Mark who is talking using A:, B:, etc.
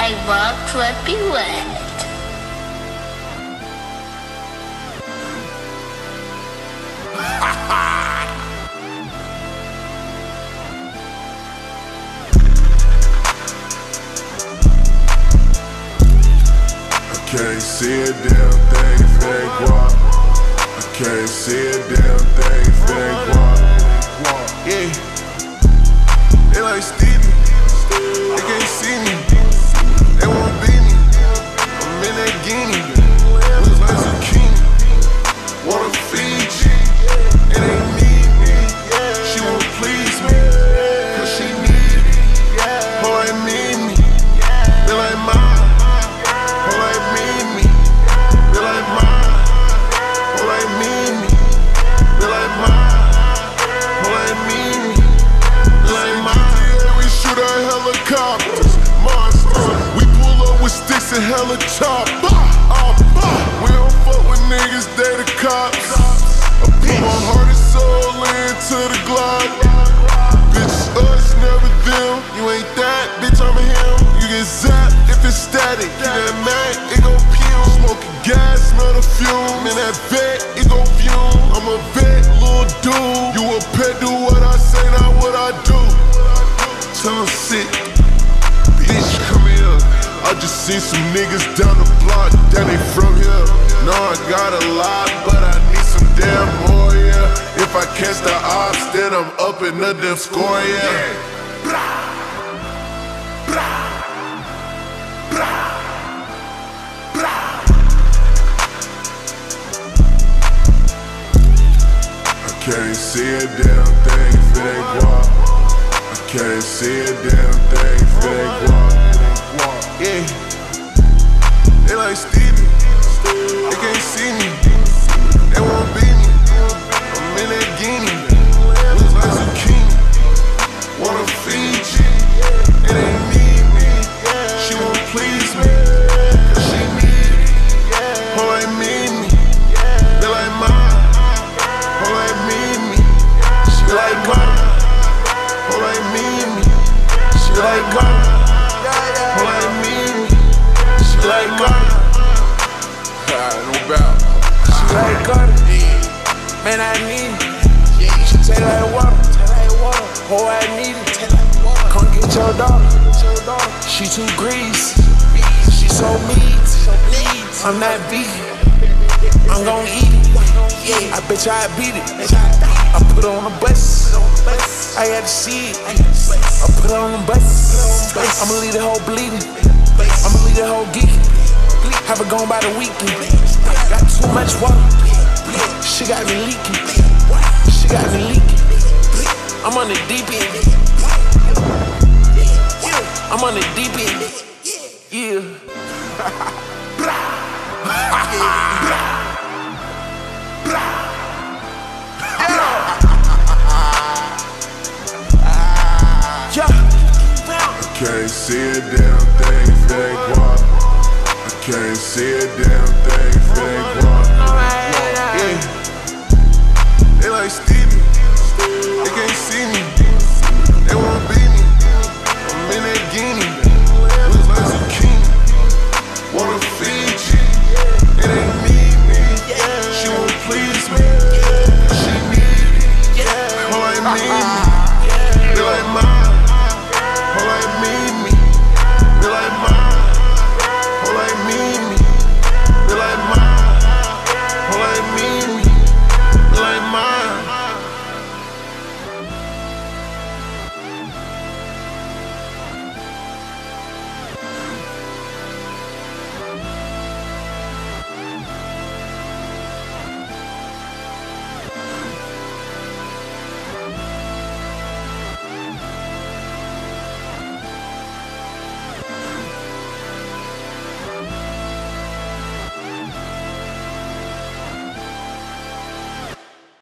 A: like raw flippy wet.
B: Can't see a damn thing if it ain't guap. I can't see a damn thing if it ain't guap. Yeah, they like Stevie, they can't see me, they wanna be me. I'm in that guinea, looks like zucchini. Wanna feed you, it ain't need me. She won't please me, cause she need me. Oh, I need me, they like mine. We pull up with sticks and hella chop. We don't fuck with niggas, they the cops. I put my heart and soul into the Glock. Bitch, us, never them. You ain't that, bitch, I'm a him. You get zapped if it's static. Get that Mac, it gon' pew. Smoking gas, smell the fume. In that vet, it gon' fume. I'm a vet, little dude. You a pet, do what I say, not what I do. Tell 'em sick. Bitch, come here. I just seen some niggas down the block, that they from here. No, I got a lot, but I need some damn more, yeah. If I catch the ops, then I'm up in the damn score, yeah. I can't see a damn thing if it ain't guap. I can't see a damn thing if it ain't guap. Yeah, they like Stevie, they can't see me, they won't be me. I'm in that guinea, looks like zucchini. Wanna feed you, it ain't need me. She won't please me, cause she need me. Oh, I need me, they like mine. Oh, I need me, she like mine. Oh, I need me, she like mine. Oh, I need me, she like mine. No doubt.
C: She like Carter, man, I need it. She taste like water, oh, I need it. Come get your daughter, she too greasy, she so meat. I'm not vegan, I'm gon' eat it. I bet you I beat it. I put her on the bus, I had to see it. I put her on the bus, I'ma leave the whole bleeding, I'ma leave the whole geeking. Have her gone by the weekend. Got too much water, she got me leaking. She got me leaking. I'm on the deep end. I'm on the deep end. Yeah.
B: I can't see a damn thing if it ain't guap. I can't see a damn thing